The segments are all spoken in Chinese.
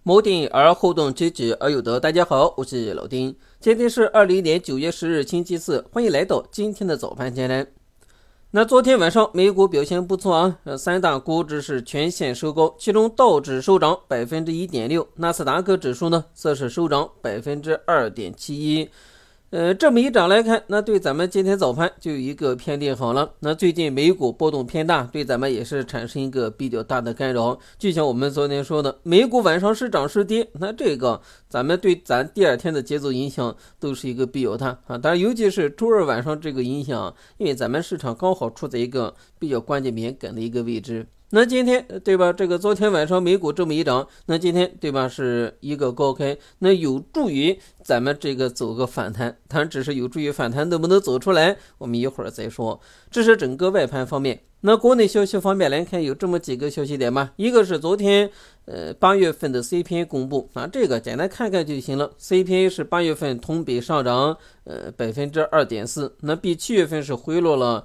谋定而后动，知止而有得。大家好，我是老丁，今天是2020年9月10日星期四，欢迎来到今天的早盘简单。那昨天晚上美股表现不错啊，三大股指是全线收高，其中道指收涨 1.6%， 纳斯达克指数呢则是收涨 2.71%。这么一涨来看，那对咱们今天早盘就有一个偏利好了。那最近美股波动偏大，对咱们也是产生一个比较大的干扰。就像我们昨天说的，美股晚上是涨是跌，那这个咱们对咱第二天的节奏影响都是一个比较大啊。当然，尤其是周二晚上这个影响，因为咱们市场刚好处在一个比较关键敏感的一个位置。那今天对吧，这个昨天晚上美股这么一涨，那今天对吧是一个高开，那有助于咱们这个走个反弹，当然只是有助于反弹，能不能走出来我们一会儿再说。这是整个外盘方面。那国内消息方面来看，有这么几个消息点吧。一个是昨天8月份的 CPI 公布啊，这个简单看看就行了。CPI 是8月份同比上涨2.4%，那比7月份是回落了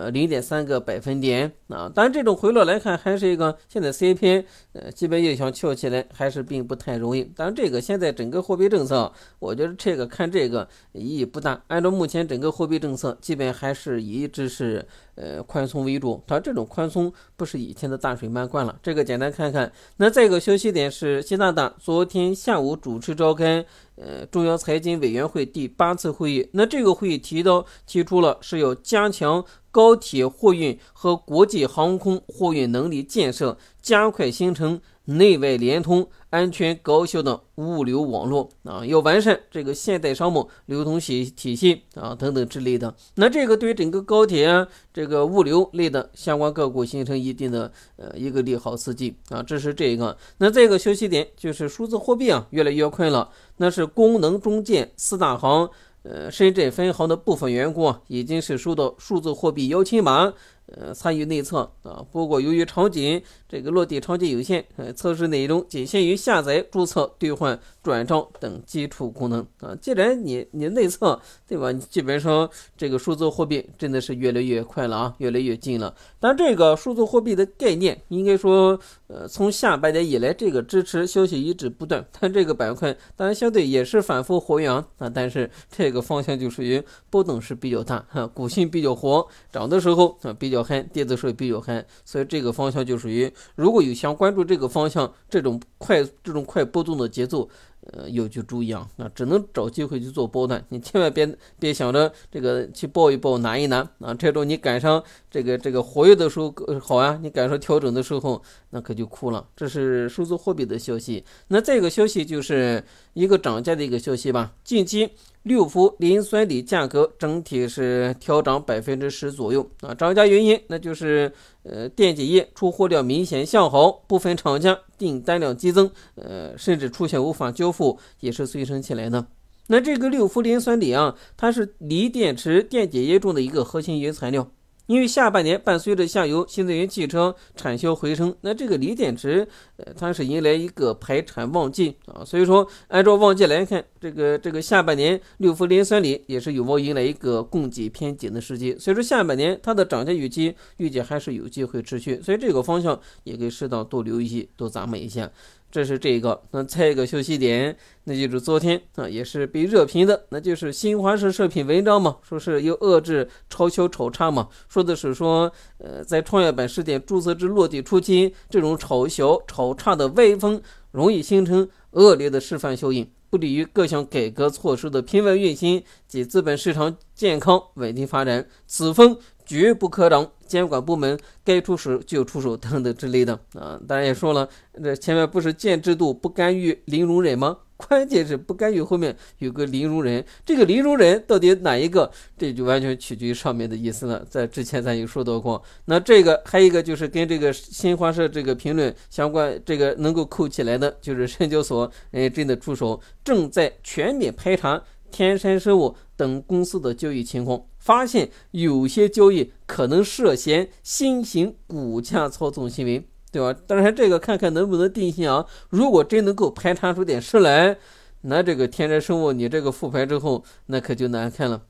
0.3个百分点啊。当然这种回落来看，还是一个现在 CPI 基本要想翘起来还是并不太容易。当然这个现在整个货币政策，我觉得这个看这个意义不大。按照目前整个货币政策，基本还是一直是宽松为主，它这种宽松不是以前的大水漫灌了。这个简单看看。那再一个消息点是，习大大昨天下午主持召开中央财经委员会第8次会议。那这个会议提出了是要加强高铁货运和国际航空货运能力建设，加快形成内外联通、安全高效的物流网络啊，要完善这个现代商贸流通体系啊等等之类的。那这个对整个高铁啊这个物流类的相关个股形成一定的一个利好刺激啊，这是这个。那这个休息点就是数字货币啊越来越快了，那是工能中建4大行深圳分行的部分员工已经是收到数字货币邀请码参与内测啊。不过由于这个落地场景有限，测试内容仅限于下载、注册、兑换、转账等基础功能啊。既然你内测对吧，你基本上这个数字货币真的是越来越快了啊，越来越近了。但这个数字货币的概念应该说从下半年以来这个支持消息一直不断，但这个板块当然相对也是反复活跃啊，但是这个方向就属于波动是比较大，股性比较活，涨的时候比较嗨，跌的时候比较嗨，所以这个方向就属于如果有想关注这个方向，这种快波动的节奏要去注意啊，只能找机会去做波段，你千万别想着这个去抱一抱拿一拿啊，这种你赶上这个活跃的时候好啊，你赶上调整的时候那可就哭了。这是数字货币的消息。那这个消息就是一个涨价的一个消息吧。近期6氟磷酸锂价格整体是调涨 10% 左右啊，涨价原因那就是电解液出货量明显向好，部分厂家订单量激增，甚至出现无法交付，也是催生起来的。那这个6氟磷酸锂啊，它是锂电池电解液中的一个核心原材料。因为下半年伴随着下游新能源汽车产销回升，那这个锂电池它是迎来一个排产旺季啊，所以说按照旺季来看，这个下半年6氟磷酸锂也是有望迎来一个供给偏紧的时机，所以说下半年它的涨价预计还是有机会持续，所以这个方向也可以适当多留意多咂摸一下。这是这个。那再一个休息点，那就是昨天也是被热评的，那就是新华社社评文章嘛，说是要遏制炒小炒差嘛，说的是说在创业板试点注册制落地初期，这种炒小炒差的歪风容易形成恶劣的示范效应，不利于各项改革措施的平稳运行及资本市场健康稳定发展，此风绝不可挡，监管部门该出手就出手等等之类的啊。当然也说了，这前面不是建制度不干预零容忍吗？关键是不干预后面有个零容忍，这个零容忍到底哪一个，这就完全取决于上面的意思了。在之前咱有说到过。那这个还有一个就是跟这个新华社这个评论相关，这个能够扣起来的，就是深交所真的出手，正在全面排查天山生物等公司的交易情况，发现有些交易可能涉嫌新型股价操纵行为，对吧？当然这个看看能不能定性啊，如果真能够排查出点事来，那这个天山生物你这个复牌之后那可就难看了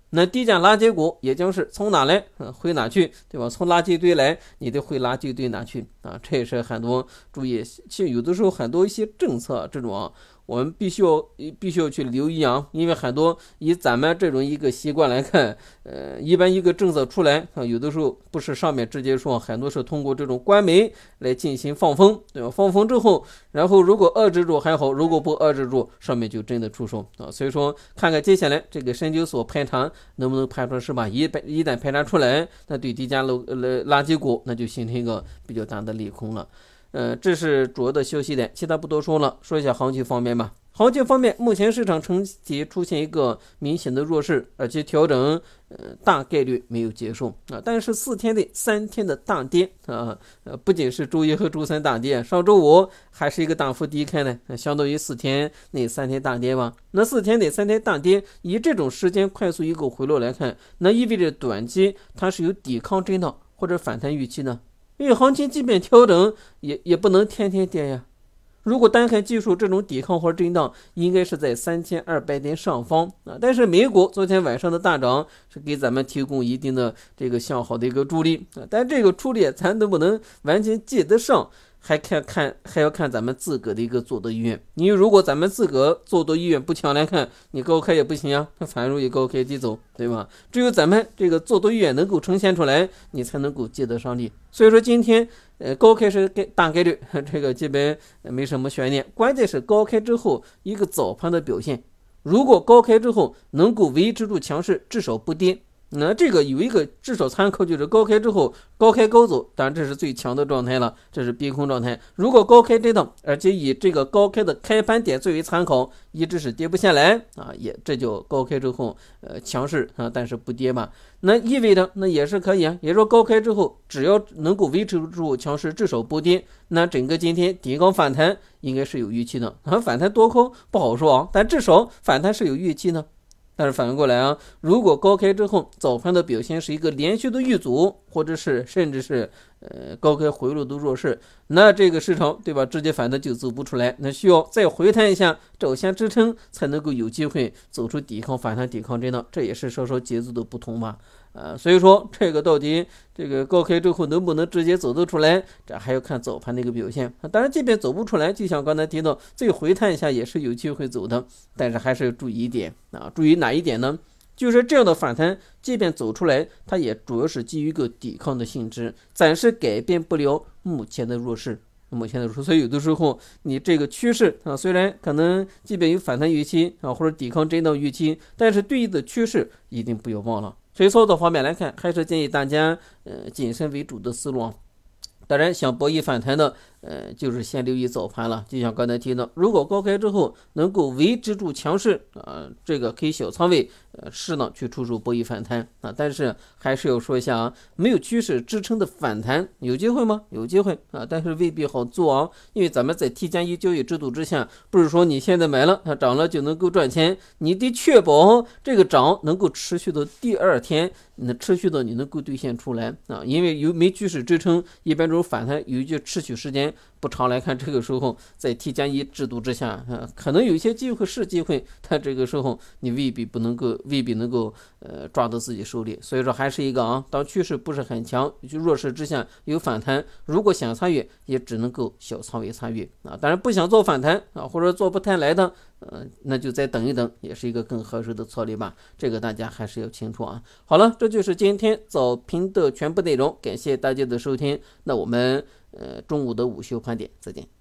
那低价垃圾股也将是从哪来回哪去，对吧？从垃圾堆来，你得回垃圾堆哪去啊？这也是很多注意，其实有的时候很多一些政策这种我们必须要去留意啊，因为很多以咱们这种一个习惯来看，一般一个政策出来有的时候不是上面直接说，很多是通过这种官媒来进行放风，对吧？放风之后，然后如果遏制住还好，如果不遏制住，上面就真的出手啊。所以说，看看接下来这个深究所排查能不能排出是吧？一旦排查出来，那对低价垃圾股那就形成一个比较大的利空了。这是主要的消息点，其他不多说了，说一下行情方面吧。行情方面，目前市场整体出现一个明显的弱势，而且调整大概率没有结束啊。但是4天内3天的大跌啊，不仅是周一和周三大跌，上周五还是一个大幅低开呢，相当于4天内3天大跌吧。那4天内3天大跌，以这种时间快速一个回落来看，那意味着短期它是有抵抗震荡或者反弹预期呢。因为行情即便调整也不能天天跌呀。如果单看技术，这种抵抗或震荡应该是在3200点上方啊。但是美股昨天晚上的大涨是给咱们提供一定的这个向好的一个助力啊，但这个助力咱能不能完全接得上，还要看咱们自个的一个做多意愿。因为如果咱们自个做多意愿不强来看，你高开也不行啊，反而容易高开低走，对吧？只有咱们这个做多意愿能够呈现出来，你才能够接得上力。所以说今天高开是大概率，这个基本没什么悬念，关键是高开之后一个早盘的表现。如果高开之后能够维持住强势，至少不跌，那这个有一个至少参考，就是高开之后高开高走，当然这是最强的状态了，这是逼空状态。如果高开震荡，而且以这个高开的开盘点作为参考，一直是跌不下来啊，也这就高开之后强势啊，但是不跌嘛，那意味着那也是可以啊，也说高开之后只要能够维持住强势，至少不跌，那整个今天底高反弹应该是有预期的啊，反弹多空不好说啊，但至少反弹是有预期的。但是反过来啊，如果高开之后早盘的表现是一个连续的遇阻，或者是甚至是高开回落的弱势，那这个市场对吧，直接反弹就走不出来，那需要再回弹一下找下支撑，才能够有机会走出抵抗反弹抵抗震荡，这也是稍稍节奏的不同吧。所以说这个到底这个高开之后能不能直接走得出来，这还要看早盘的一个表现。当然即便走不出来，就像刚才提到再回探一下也是有机会走的，但是还是要注意一点啊，注意哪一点呢？就是这样的反弹即便走出来，它也主要是基于一个抵抗的性质，暂时改变不了目前的弱势。所以有的时候你这个趋势啊，虽然可能即便有反弹预期啊，或者抵抗震荡预期，但是对应的趋势一定不要忘了。所以操作方面来看，还是建议大家谨慎为主的思路啊。当然想博弈反弹的就是先留意早盘了，就像刚才提到，如果高开之后能够维持住强势这个可以小仓位适当去出手博弈反弹啊。但是还是要说一下啊，没有趋势支撑的反弹有机会吗？有机会啊，但是未必好做啊。因为咱们在 T+1交易制度之下，不是说你现在买了它涨了就能够赚钱，你得确保这个涨能够持续到第二天，持续到你能够兑现出来啊。因为有没趋势支撑，一般这种反弹有一个持续时间不长来看，这个时候在 T+1制度之下可能有一些机会是机会，但这个时候你未必能够抓到自己手里。所以说还是一个当趋势不是很强，就弱势之下有反弹，如果想参与也只能够小仓位参与啊。当然不想做反弹或者做不太来的那就再等一等，也是一个更合适的策略吧，这个大家还是要清楚啊。好了，这就是今天早评的全部内容，感谢大家的收听，那我们中午的午休盘点再见。